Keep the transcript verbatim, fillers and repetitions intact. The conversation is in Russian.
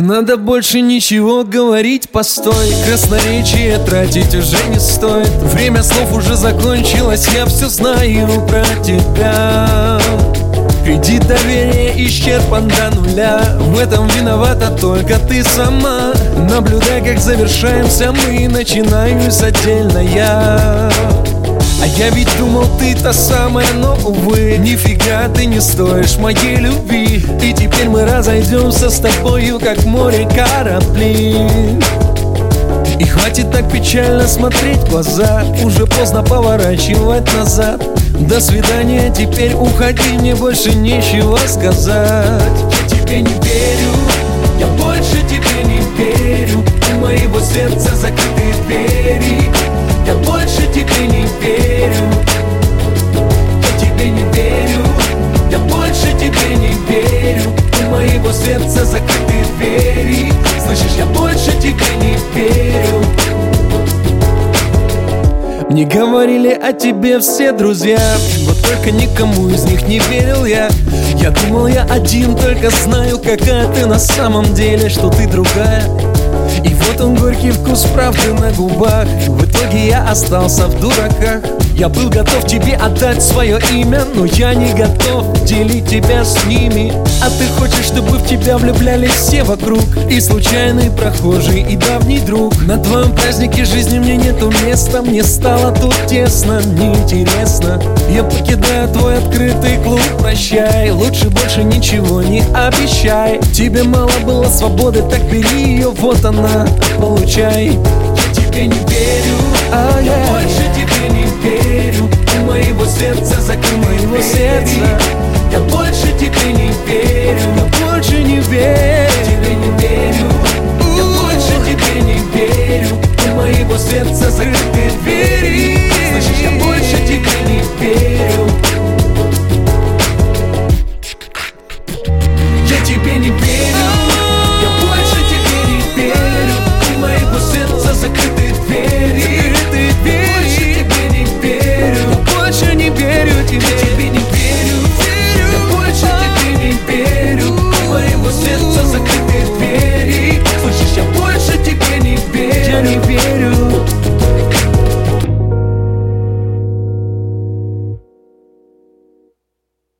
надо больше ничего говорить, постой. Красноречие тратить уже не стоит. Время слов уже закончилось, я все знаю про тебя. Кредит доверия исчерпан до нуля. В этом виновата только ты сама. Наблюдай, как завершаемся мы, начинаюсь отдельно я. А я ведь думал, ты та самая, но, увы, нифига ты не стоишь моей любви. И теперь мы разойдемся с тобою, как в море корабли. И хватит так печально смотреть в глаза. Уже поздно поворачивать назад. До свидания, теперь уходи, мне больше нечего сказать. Я тебе не верю, я больше тебе не верю. У моего сердца закрыты двери. Я больше тебе не верю. Я тебе не верю. Я больше тебе не верю. У моего сердца закрыты двери. Слышишь, я больше тебе не верю. Мне говорили о тебе все друзья, вот только никому из них не верил я. Я думал, я один, только знаю, какая ты на самом деле, что ты другая. И вот он, горький вкус правды на губах. В итоге я остался в дураках. Я был готов тебе отдать свое имя, но я не готов делить тебя с ними. А ты хочешь, чтобы в тебя влюблялись все вокруг, и случайный прохожий, и давний друг. На твоем празднике жизни мне нету места. Мне стало тут тесно, неинтересно. Я покидаю твой открытый клуб, прощай. Лучше больше ничего не обещай. Тебе мало было свободы, так бери ее, вот она, получай. Я тебе не верю, а я больше тебе не верю. У моего сердца закрыты моего сердца. Я больше тебе не верю. Я больше не верю. Тебе не верю. Я больше тебе не верю. У моего сердца закрыты двери.